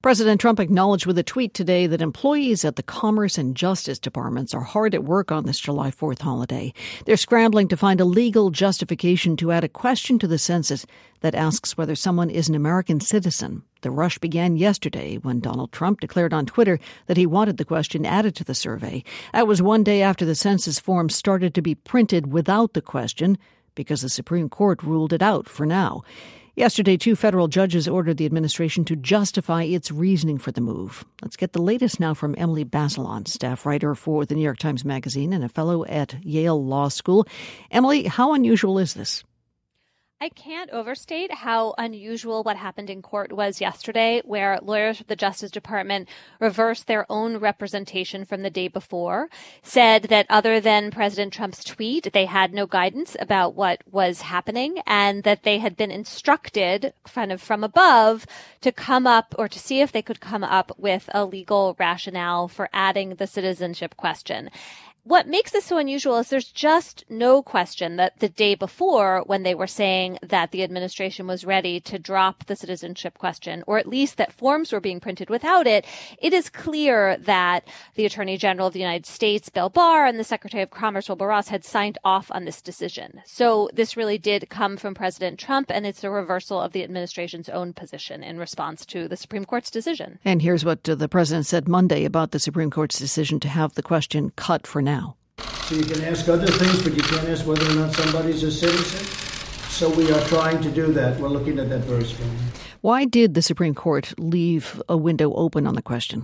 President Trump acknowledged with a tweet today that employees at the Commerce and Justice Departments are hard at work on this July 4th holiday. They're scrambling to find a legal justification to add a question to the census that asks whether someone is an American citizen. The rush began yesterday when Donald Trump declared on Twitter that he wanted the question added to the survey. That was one day after the census form started to be printed without the question because the Supreme Court ruled it out for now. Yesterday, 2 federal judges ordered the administration to justify its reasoning for the move. Let's get the latest now from Emily Bazelon, staff writer for the New York Times Magazine and a fellow at Yale Law School. Emily, how unusual is this? I can't overstate how unusual what happened in court was yesterday, where lawyers from the Justice Department reversed their own representation from the day before, said that other than President Trump's tweet, they had no guidance about what was happening, and that they had been instructed kind of from above to come up or to see if they could come up with a legal rationale for adding the citizenship question. What makes this so unusual is there's just no question that the day before, when they were saying that the administration was ready to drop the citizenship question, or at least that forms were being printed without it, it is clear that the Attorney General of the United States, Bill Barr, and the Secretary of Commerce, Wilbur Ross, had signed off on this decision. So this really did come from President Trump, and it's a reversal of the administration's own position in response to the Supreme Court's decision. And here's what the president said Monday about the Supreme Court's decision to have the question cut for now. So you can ask other things, but you can't ask whether or not somebody's a citizen. So we are trying to do that. We're looking at that very strongly. Why did the Supreme Court leave a window open on the question?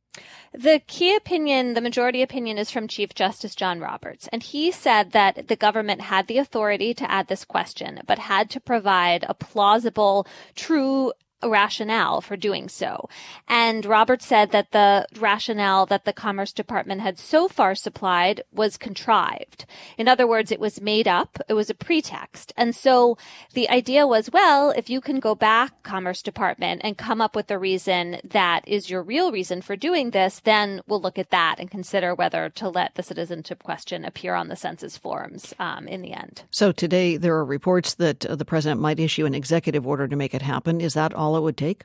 The key opinion, the majority opinion, is from Chief Justice John Roberts, and he said that the government had the authority to add this question, but had to provide a plausible, true rationale for doing so. And Roberts said that the rationale that the Commerce Department had so far supplied was contrived. In other words, it was made up. It was a pretext. And so the idea was, well, if you can go back, Commerce Department, and come up with a reason that is your real reason for doing this, then we'll look at that and consider whether to let the citizenship question appear on the census forms in the end. So today there are reports that the president might issue an executive order to make it happen. Is that all it would take?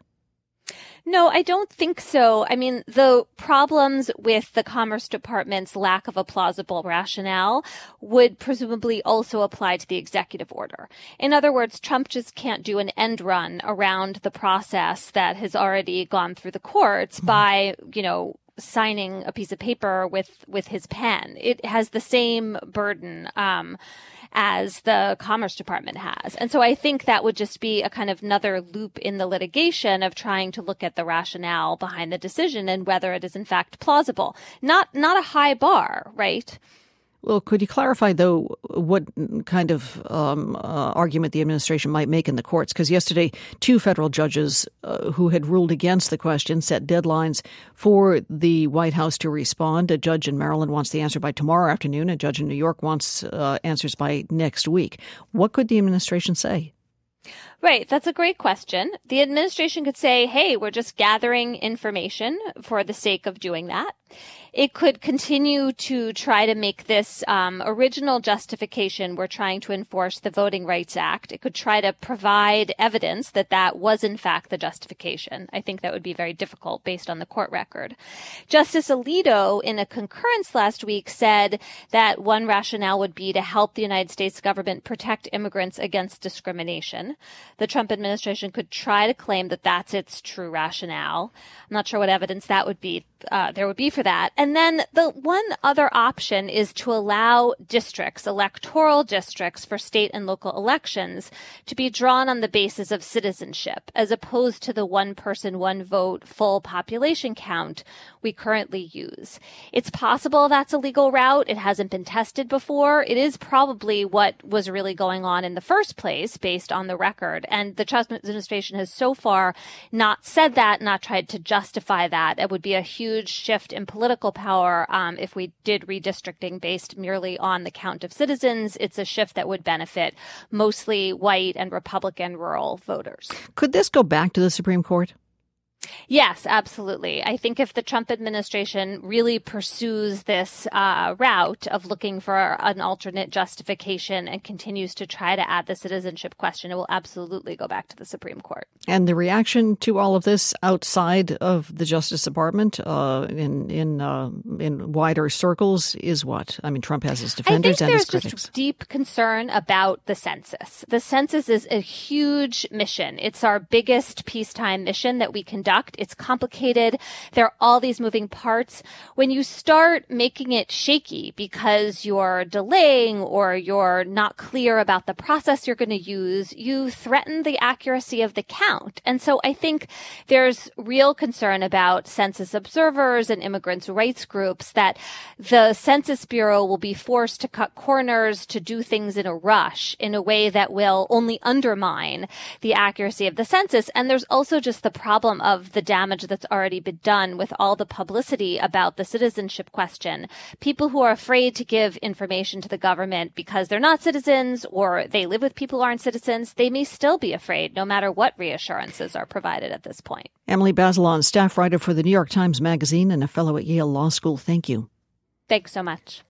No, I don't think so. I mean, the problems with the Commerce Department's lack of a plausible rationale would presumably also apply to the executive order. In other words, Trump just can't do an end run around the process that has already gone through the courts by, signing a piece of paper with his pen. It has the same burden as the Commerce Department has. And so I think that would just be a kind of another loop in the litigation of trying to look at the rationale behind the decision and whether it is in fact plausible. Not a high bar, right? Well, could you clarify, though, what kind of argument the administration might make in the courts? Because yesterday, 2 federal judges who had ruled against the question set deadlines for the White House to respond. A judge in Maryland wants the answer by tomorrow afternoon. A judge in New York wants answers by next week. What could the administration say? Right. That's a great question. The administration could say, hey, we're just gathering information for the sake of doing that. It could continue to try to make this original justification, we're trying to enforce the Voting Rights Act. It could try to provide evidence that that was in fact the justification. I think that would be very difficult based on the court record. Justice Alito, in a concurrence last week, said that one rationale would be to help the United States government protect immigrants against discrimination. The Trump administration could try to claim that that's its true rationale. I'm not sure what evidence that would be. There would be for that. And then the one other option is to allow districts, electoral districts for state and local elections, to be drawn on the basis of citizenship, as opposed to the one person, one vote full population count we currently use. It's possible that's a legal route. It hasn't been tested before. It is probably what was really going on in the first place based on the record. And the Trump administration has so far not said that, not tried to justify that. It would be a huge shift in political power if we did redistricting based merely on the count of citizens. It's a shift that would benefit mostly white and Republican rural voters. Could this go back to the Supreme Court? Yes, absolutely. I think if the Trump administration really pursues this route of looking for an alternate justification and continues to try to add the citizenship question, it will absolutely go back to the Supreme Court. And the reaction to all of this outside of the Justice Department in wider circles is what? I mean, Trump has his defenders and his critics. I think there's just deep concern about the census. The census is a huge mission. It's our biggest peacetime mission that we conduct. It's complicated. There are all these moving parts. When you start making it shaky because you're delaying or you're not clear about the process you're going to use, you threaten the accuracy of the count. And so I think there's real concern about census observers and immigrants' rights groups that the Census Bureau will be forced to cut corners, to do things in a rush in a way that will only undermine the accuracy of the census. And there's also just the problem of the damage that's already been done with all the publicity about the citizenship question. People who are afraid to give information to the government because they're not citizens or they live with people who aren't citizens, they may still be afraid no matter what reassurances are provided at this point. Emily Bazelon, staff writer for the New York Times Magazine and a fellow at Yale Law School. Thank you. Thanks so much.